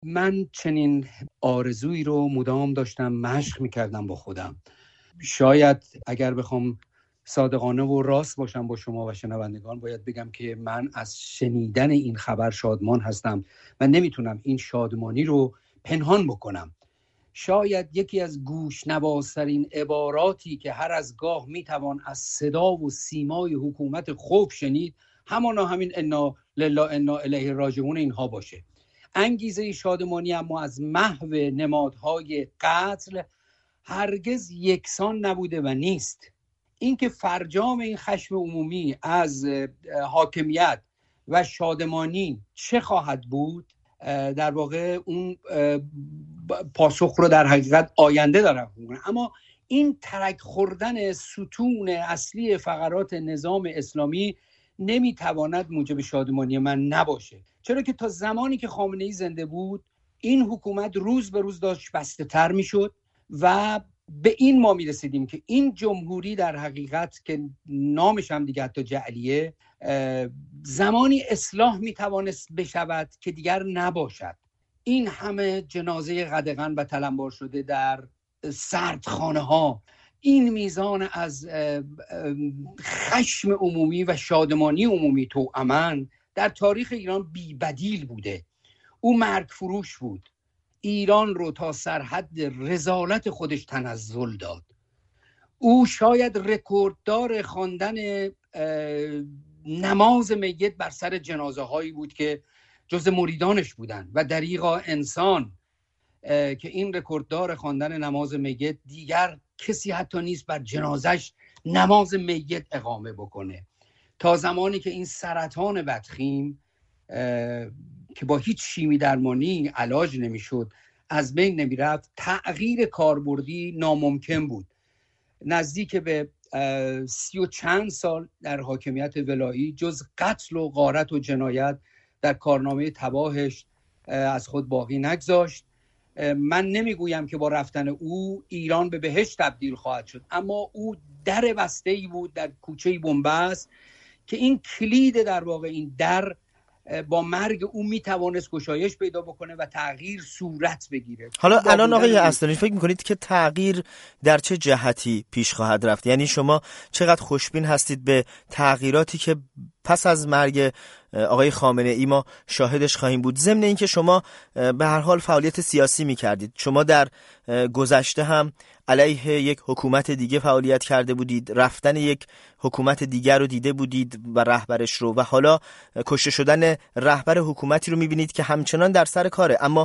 من چنین آرزویی رو مدام داشتم مشق میکردم با خودم. شاید اگر بخوام صادقانه و راست باشم با شما و شنوندگان، باید بگم که من از شنیدن این خبر شادمان هستم و نمیتونم این شادمانی رو پنهان بکنم. شاید یکی از گوش‌نوازترین عباراتی که هر از گاه میتوان از صدا و سیمای حکومت خوب شنید همین انا لله انا الیه راجعون اینها باشه. انگیزه شادمانی اما از محو نمادهای قتل هرگز یکسان نبوده و نیست. اینکه فرجام این خشم عمومی از حاکمیت و شادمانی چه خواهد بود، در واقع اون پاسخ رو در حقیقت آینده داره می‌کنه. اما این ترک خوردن ستون اصلی فقرات نظام اسلامی نمیتواند موجب شادمانی من نباشه، چرا که تا زمانی که خامنه‌ای زنده بود این حکومت روز به روز داشت بسته تر میشد و به این ما میرسیدیم که این جمهوری در حقیقت که نامش هم دیگه حتی جعلیه، زمانی اصلاح میتوانست بشود که دیگر نباشد. این همه جنازه قدغن و تلمبار شده در سردخانه ها، این میزان از خشم عمومی و شادمانی عمومی توأماً در تاریخ ایران بی بدیل بوده. او مرگ فروش بود، ایران رو تا سرحد رذالت خودش تنزل داد. او شاید رکورددار خواندن نماز میت بر سر جنازه هایی بود که جز مریدانش بودن و دریغا انسان که این رکورددار خواندن نماز میت دیگر کسی حتی نیست بر جنازش نماز میت اقامه بکنه. تا زمانی که این سرطان بدخیم که با هیچ شیمی درمانی علاج نمیشد از بین نمیرفت، تغییر کاربردی ناممکن بود. نزدیک به 30 و چند سال در حاکمیت ولایی جز قتل و غارت و جنایت در کارنامه تباهش از خود باقی نگذاشت. من نمیگویم که با رفتن او ایران به بهشت تبدیل خواهد شد، اما او در بسته‌ای بود در کوچه بنبست که این کلید در واقع این در با مرگ او میتوانست گشایش پیدا بکنه و تغییر صورت بگیره. حالا الان آقای اصلانی فکر میکنید که تغییر در چه جهتی پیش خواهد رفت؟ یعنی شما چقدر خوشبین هستید به تغییراتی که پس از مرگ آقای خامنه ای ما شاهدش خواهیم بود؟ ضمن اینکه شما به هر حال فعالیت سیاسی میکردید، شما در گذشته هم علیه یک حکومت دیگه فعالیت کرده بودید، رفتن یک حکومت دیگر رو دیده بودید و رهبرش رو، و حالا کشته شدن رهبر حکومتی رو میبینید که همچنان در سر کاره اما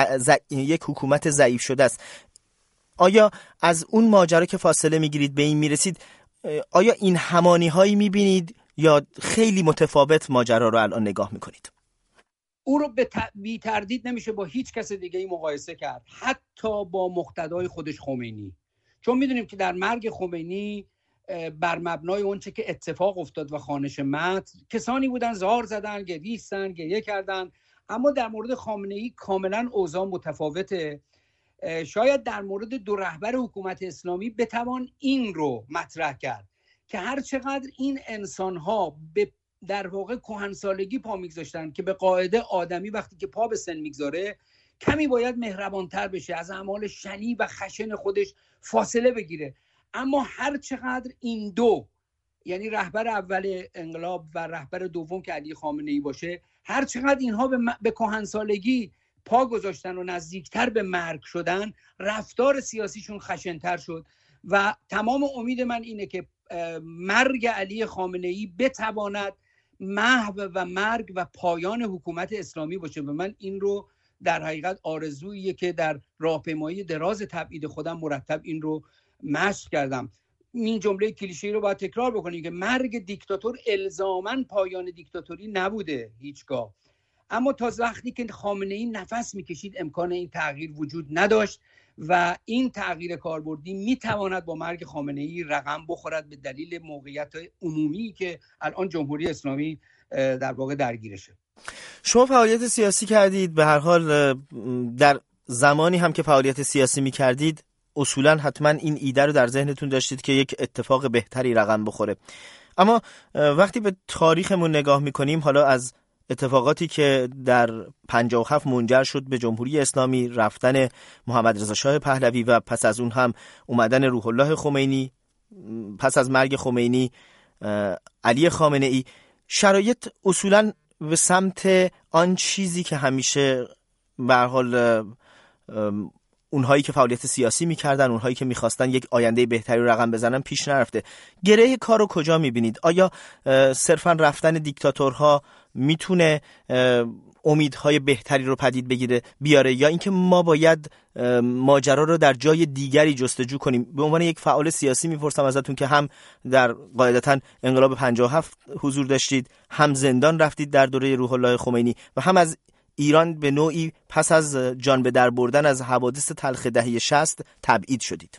یک حکومت ضعیف شده است. آیا از اون ماجرا که فاصله میگیرید به این میرسید، آیا این همانی هایی میبینید یا خیلی متفاوت ماجرا رو الان نگاه میکنید؟ او رو بی تردید نمیشه با هیچ کس دیگه ای مقایسه کرد، حتی با مقتدای خودش خمینی، چون میدونیم که در مرگ خمینی بر مبنای اونچه که اتفاق افتاد و خوانش متن کسانی بودن زار زدن، گریستن، گریه کردن، اما در مورد خامنه‌ای کاملا اوضاع متفاوته. شاید در مورد دو رهبر حکومت اسلامی بتوان این رو مطرح کرد که هر چقدر این انسان‌ها به در واقع کهنسالگی پا میگذاشتن که به قاعده آدمی وقتی که پا به سن میگذاره کمی باید مهربانتر بشه، از اعمال شنی و خشن خودش فاصله بگیره، اما هر چقدر این دو، یعنی رهبر اول انقلاب و رهبر دوم که علی خامنه‌ای باشه، هر چقدر اینها به کهنسالگی پا گذاشتن و نزدیکتر به مرگ شدن، رفتار سیاسیشون خشن‌تر شد و تمام امید من اینه که مرگ علی خامنه‌ای بتواند محو و مرگ و پایان حکومت اسلامی باشه. و من این رو در حقیقت آرزوییه که در راهپیمایی دراز تبعید خودم مرتب این رو مشق کردم. این جمله کلیشه‌ای رو باید تکرار بکنیم که مرگ دیکتاتور الزاماً پایان دیکتاتوری نبوده هیچگاه، اما تا وقتی که خامنه‌ای نفس میکشید امکان این تغییر وجود نداشت و این تغییر کاربردی میتواند با مرگ خامنه‌ای رقم بخورد به دلیل موقعیت عمومی که الان جمهوری اسلامی در واقع درگیرشه. شما فعالیت سیاسی کردید، به هر حال در زمانی هم که فعالیت سیاسی میکردید اصولا حتما این ایده رو در ذهنتون داشتید که یک اتفاق بهتری رقم بخوره، اما وقتی به تاریخمون نگاه میکنیم، حالا از اتفاقاتی که در 57 منجر شد به جمهوری اسلامی، رفتن محمد رضا شاه پهلوی و پس از اون هم اومدن روح الله خمینی، پس از مرگ خمینی علی خامنه ای، شرایط اصولاً به سمت آن چیزی که همیشه به هر حال اونهایی که فعالیت سیاسی میکردن، اونهایی که میخواستن یک آینده بهتری رو رقم بزنن پیش نرفته. گره کار رو کجا میبینید؟ آیا صرفاً رفتن دیکتاتورها میتونه امیدهای بهتری رو پدید بیاره، یا اینکه ما باید ماجرا رو در جای دیگری جستجو کنیم؟ به عنوان یک فعال سیاسی میپرسم ازتون که هم در قاعدتاً انقلاب 57 حضور داشتید، هم زندان رفتید در دوره روح الله خمینی و هم از ایران به نوعی پس از جان به در بردن از حوادث تلخ دهه 60 تبعید شدید.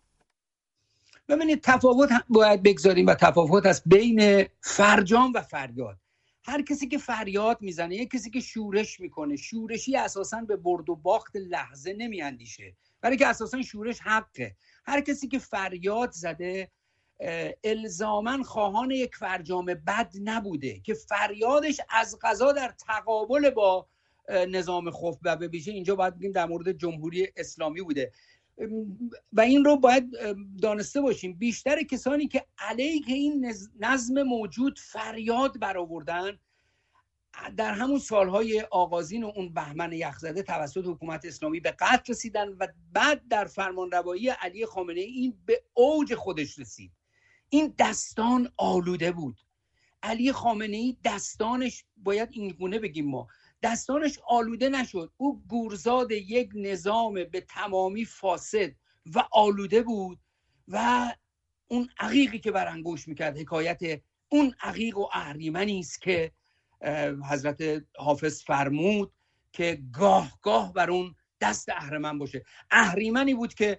ببینید، تفاوت باید بگذاریم و تفاوت است بین فرجام و فریاد. هر کسی که فریاد میزنه، یک کسی که شورش میکنه، شورشی اساساً به برد و باخت لحظه نمیاندیشه، برای که اساساً شورش حقه. هر کسی که فریاد زده الزاماً خواهان یک فرجام بد نبوده که فریادش از قضا در تقابل با نظام خفت و به ویژه اینجا باید بگیم در مورد جمهوری اسلامی بوده. و این رو باید دانسته باشیم، بیشتر کسانی که علیه این نظم موجود فریاد برآوردن در همون سالهای آغازین و اون بهمن یخزده توسط حکومت اسلامی به قتل رسیدن و بعد در فرمانروایی علی خامنه ای این به اوج خودش رسید. این دستان آلوده بود. علی خامنه ای دستانش، باید این گونه بگیم، ما دستانش آلوده نشد. او گورزاد یک نظام به تمامی فاسد و آلوده بود و اون عقیقی که برانگوش میکرد حکایت اون عقیق و اهریمنی است که حضرت حافظ فرمود که گاه گاه بر اون دست اهریمن باشه. اهریمنی بود که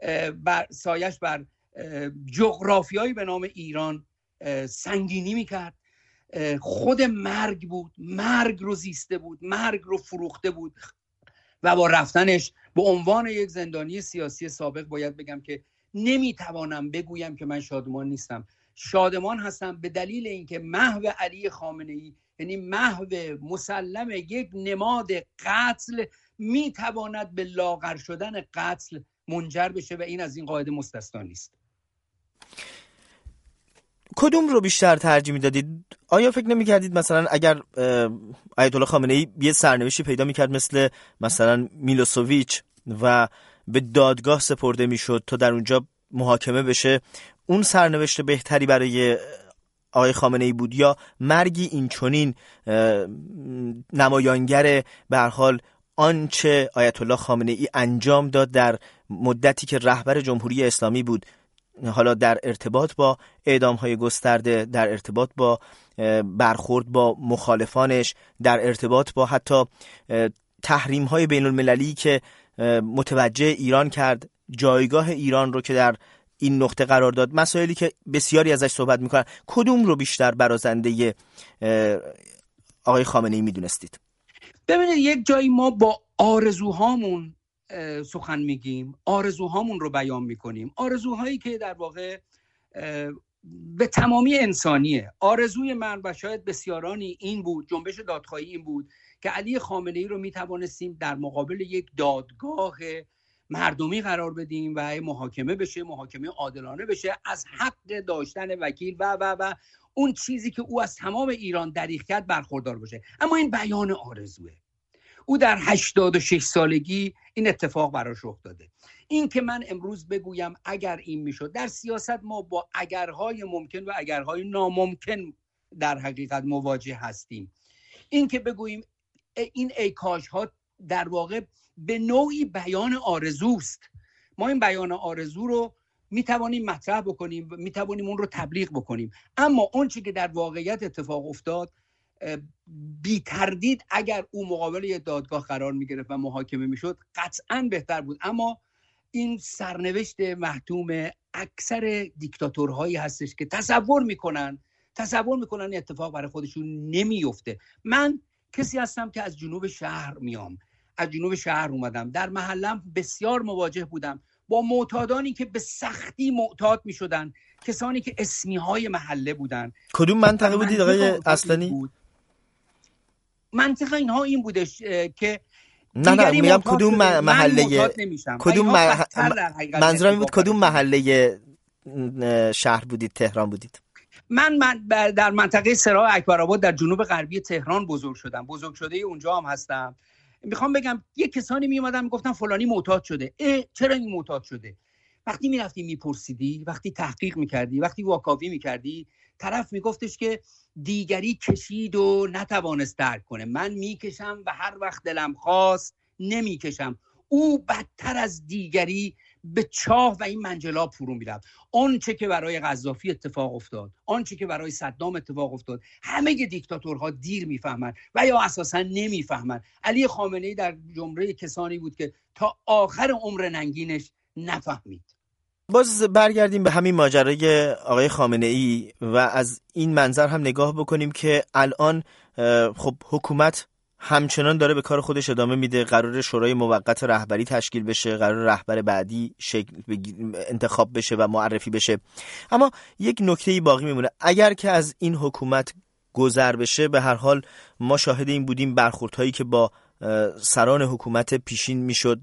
سایش بر جغرافیایی به نام ایران سنگینی میکرد. خود مرگ بود، مرگ رو زیسته بود، مرگ رو فروخته بود و با رفتنش به عنوان یک زندانی سیاسی سابق باید بگم که نمیتوانم بگویم که من شادمان نیستم. شادمان هستم به دلیل اینکه محو علی خامنه ای، یعنی محو مسلم یک نماد قتل، میتواند به لاغر شدن قتل منجر بشه و این از این قاعده مستثنا نیست. کدوم رو بیشتر ترجیح میدادید؟ آیا فکر نمی‌کردید مثلا اگر آیت الله خامنه ای یه سرنوشتی پیدا می‌کرد مثلا میلوسوویچ و به دادگاه سپرده میشد تا در اونجا محاکمه بشه، اون سرنوشت بهتری برای آقای خامنه ای بود، یا مرگی اینچنین نمایانگر به هر حال آنچه آیت الله خامنه ای انجام داد در مدتی که رهبر جمهوری اسلامی بود، حالا در ارتباط با اعدام‌های گسترده، در ارتباط با برخورد با مخالفانش، در ارتباط با حتی تحریم‌های بین‌المللی که متوجه ایران کرد، جایگاه ایران رو که در این نقطه قرار داد، مسائلی که بسیاری ازش صحبت میکنن، کدوم رو بیشتر برازنده آقای خامنه ای میدونستید؟ ببینید، یک جایی ما با آرزوهامون سخن میگیم، آرزوهامون رو بیان میکنیم، آرزوهایی که در واقع به تمامی انسانیه. آرزوی من و شاید بسیارانی این بود، جنبش دادخواهی این بود که علی خامنه ای رو میتوانستیم در مقابل یک دادگاه مردمی قرار بدیم و محاکمه بشه، محاکمه عادلانه بشه، از حق داشتن وکیل و اون چیزی که او از تمام ایران دریغ کرد برخوردار باشه. اما این بیان آرزوه. او در 86 سالگی این اتفاق براش رخ داده. این که من امروز بگویم اگر این میشد، در سیاست ما با اگرهای ممکن و اگرهای ناممکن در حقیقت مواجه هستیم. این که بگوییم این ای کاش ها در واقع به نوعی بیان آرزوست. ما این بیان آرزو رو میتوانیم مطرح بکنیم، میتوانیم اون رو تبلیغ بکنیم، اما اون چیزی که در واقعیت اتفاق افتاد، بی تردید اگر او مقابل یه دادگاه قرار میگرفت و محاکمه میشد قطعاً بهتر بود. اما این سرنوشت محتوم اکثر دیکتاتورهایی هستش که تصور میکنن اتفاق برای خودشون نمیفته. من کسی هستم که از جنوب شهر میام، از جنوب شهر اومدم، در محلم بسیار مواجه بودم با معتادانی که به سختی معتاد میشدن، کسانی که اسمی های محله بودن. کدوم منطقه بودید آقای اصلانی؟ منطقه اینها این بودش که نه میگم کدوم محله، کدوم منظورم این بود کدوم محله شهر بودید، تهران بودید؟ من در منطقه سراح اکبرآباد در جنوب غربی تهران بزرگ شده اونجا هم هستم. میخوام بگم یه کسانی میومدن میگفتن فلانی معتاد شده. چرا این معتاد شده؟ وقتی میرفتی میپرسیدی، وقتی تحقیق میکردی، وقتی واکاوی میکردی، طرف میگفتش که دیگری کشید و نتوانست درک کنه، من میکشم و هر وقت دلم خواست نمیکشم. او بدتر از دیگری به چاه و این منجلاب فرو میرفت. آنچه که برای قذافی اتفاق افتاد، آنچه که برای صدام اتفاق افتاد، همه دیکتاتورها دیر میفهمن و یا اساسا نمیفهمن. علی خامنه ای در جمله کسانی بود که تا آخر عمر ننگینش نفهمید. باز برگردیم به همین ماجرای آقای خامنه ای و از این منظر هم نگاه بکنیم که الان خب حکومت همچنان داره به کار خودش ادامه میده. قرار شورای موقت رهبری تشکیل بشه، قرار رهبر بعدی انتخاب بشه و معرفی بشه. اما یک نکته‌ای باقی میمونه، اگر که از این حکومت گذر بشه، به هر حال ما شاهد این بودیم برخوردهایی که با سران حکومت پیشین میشد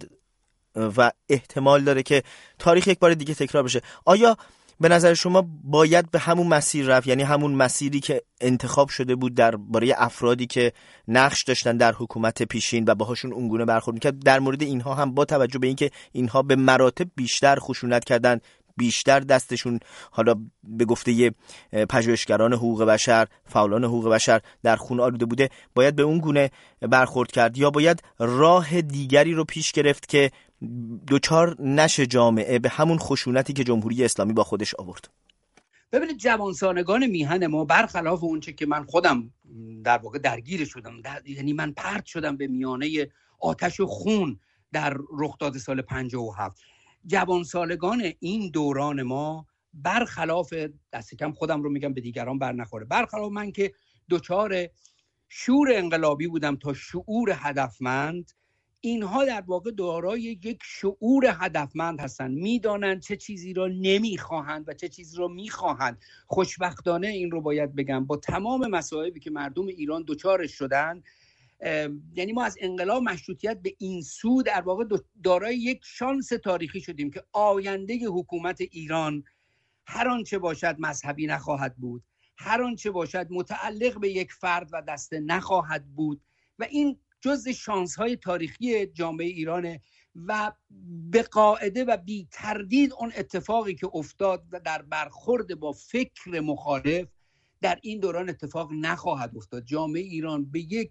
و احتمال داره که تاریخ یک بار دیگه تکرار بشه. آیا به نظر شما باید به همون مسیر رفت، یعنی همون مسیری که انتخاب شده بود درباره افرادی که نقش داشتن در حکومت پیشین و باهاشون اونگونه برخورد میکرد، در مورد اینها هم با توجه به اینکه اینها به مراتب بیشتر خشونت کردن، بیشتر دستشون حالا به گفته پژوهشگران حقوق بشر، فعالان حقوق بشر در خون آلوده بوده، باید به اون گونه برخورد کرد یا باید راه دیگری رو پیش گرفت که دوچار نشه جامعه به همون خشونتی که جمهوری اسلامی با خودش آورد؟ ببینید جوانسالگان میهن ما برخلاف اونچه که من خودم در واقع درگیر شدم، یعنی من پرت شدم به میانه آتش و خون در رخداد سال 57، جوانسالگان این دوران ما برخلاف، دست کم خودم رو میگم به دیگران بر نخوره، برخلاف من که دوچار شعور انقلابی بودم تا شعور هدفمند، اینها در واقع دارای یک شعور هدفمند هستند، میدانند چه چیزی را نمیخواهند و چه چیزی را میخواهند. خوشبختانه این رو باید بگم با تمام مصائبی که مردم ایران دوچارش شدن، یعنی ما از انقلاب مشروطیت به این سو در واقع دارای یک شانس تاریخی شدیم که آینده حکومت ایران هر آنچه باشد مذهبی نخواهد بود، هر آنچه باشد متعلق به یک فرد و دسته نخواهد بود و این جزء شانس‌های تاریخی جامعه ایرانه و به قاعده و بی تردید اون اتفاقی که افتاد در برخورد با فکر مخالف در این دوران اتفاق نخواهد افتاد. جامعه ایران به یک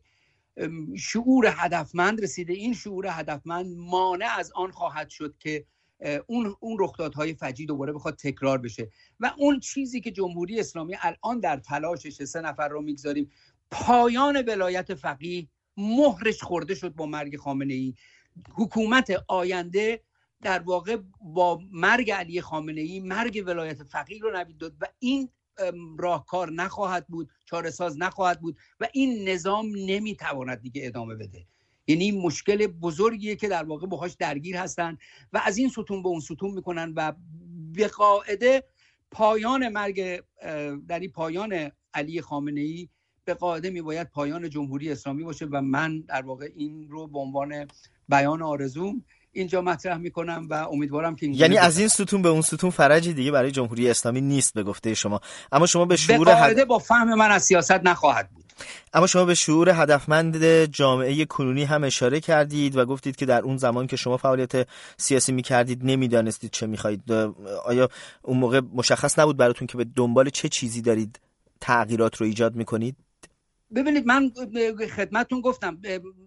شعور هدفمند رسیده. این شعور هدفمند مانع از آن خواهد شد که اون رخدادهای فجیع دوباره بخواد تکرار بشه و اون چیزی که جمهوری اسلامی الان در تلاشش، 3 نفر رو میگذاریم، پایان ولایت فقیه مهرش خورده شد با مرگ خامنه ای. حکومت آینده در واقع با مرگ علی خامنه ای مرگ ولایت فقیه رو نوید داد و این راهکار نخواهد بود، چاره‌ساز نخواهد بود و این نظام نمیتواند دیگه ادامه بده. یعنی مشکل بزرگیه که در واقع باهاش درگیر هستن و از این ستون به اون ستون میکنن و به قاعده پایان مرگ در پایان علی خامنه ای به قاعده میباید پایان جمهوری اسلامی باشه و من در واقع این رو به عنوان بیان آرزوم اینجا مطرح میکنم و امیدوارم که یعنی از این ستون به اون ستون فرجی دیگه برای جمهوری اسلامی نیست به گفته شما. اما شما به شعور با فهم من از سیاست نخواهد بود. اما شما به شعور هدفمند جامعه کنونی هم اشاره کردید و گفتید که در اون زمان که شما فعالیت سیاسی میکردید نمیدانستید چه میخواهید. آیا اون موقع مشخص نبود براتون که به دنبال چه چیزی دارید تغییرات رو ایجاد میکنید؟ ببینید من خدمتتون گفتم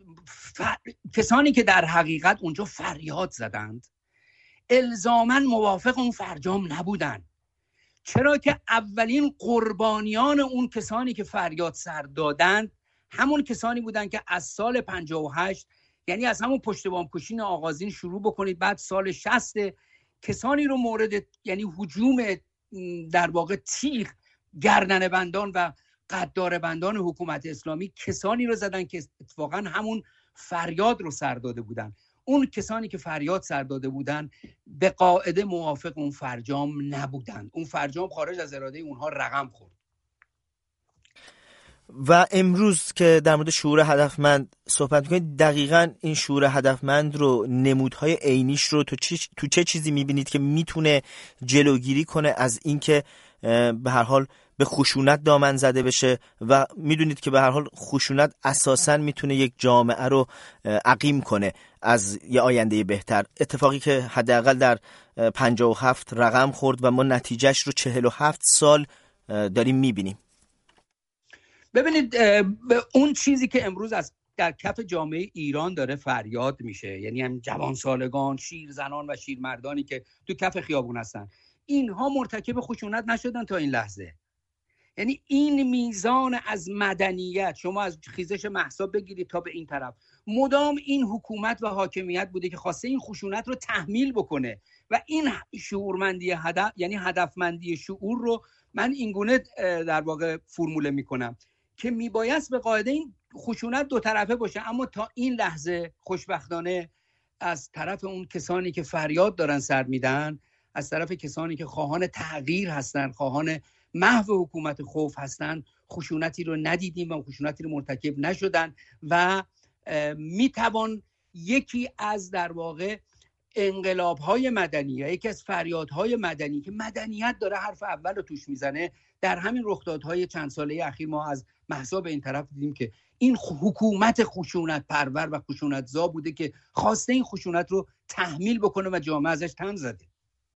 کسانی که در حقیقت اونجا فریاد زدند الزاماً موافق اون فرجام نبودن، چرا که اولین قربانیان اون کسانی که فریاد سر دادند همون کسانی بودن که از سال 58، یعنی از همون پشت بام کشین آغازین شروع بکنید، بعد سال 60 کسانی رو مورد یعنی هجوم در واقع تیغ گردن بندان و قدار بندان حکومت اسلامی کسانی رو زدن که اتفاقا همون فریاد رو سر داده بودن. اون کسانی که فریاد سر داده بودن به قاعده موافق اون فرجام نبودن. اون فرجام خارج از اراده اونها رقم خورد. و امروز که در مورد شعور هدفمند صحبت می‌کنید، دقیقاً این شعور هدفمند رو، نمودهای عینیش رو تو چه چیزی می‌بینید که میتونه جلوگیری کنه از اینکه به هر حال به خشونت دامن زده بشه؟ و میدونید که به هر حال خشونت اساساً میتونه یک جامعه رو عقیم کنه از یه آینده بهتر، اتفاقی که حداقل در 57 رقم خورد و ما نتیجهش رو 47 سال داریم میبینیم. ببینید، اون چیزی که امروز در کف جامعه ایران داره فریاد میشه، یعنی هم جوانسالگان، شیرزنان و شیرمردانی که تو کف خیابون هستن، اینها مرتکب خشونت نشدن تا این لحظه. یعنی این میزان از مدنیت، شما از خیزش مهسا بگیرید تا به این طرف، مدام این حکومت و حاکمیت بوده که خواسته این خشونت رو تحمیل بکنه و این شعورمندی هدف، یعنی هدفمندی شعور رو من اینگونه در واقع فرموله میکنم که میبایست به قاعده این خشونت دو طرفه باشه، اما تا این لحظه خوشبختانه از طرف اون کسانی که فریاد دارن سر میدن، از طرف کسانی که خواهان تغییر هستن، خواهان محو حکومت خوف هستن، خشونتی رو ندیدیم و خشونتی رو مرتکب نشدن و میتوان یکی از در واقع انقلاب‌های مدنی یا یکی از فریادهای مدنی که مدنیت داره حرف اول رو توش میزنه، در همین رخدادهای چند ساله اخیر ما از مهسا به این طرف دیدیم که این حکومت خشونت پرور و خشونت زا بوده که خواسته این خشونت رو تحمیل بکنه و جامعه ازش تن زده.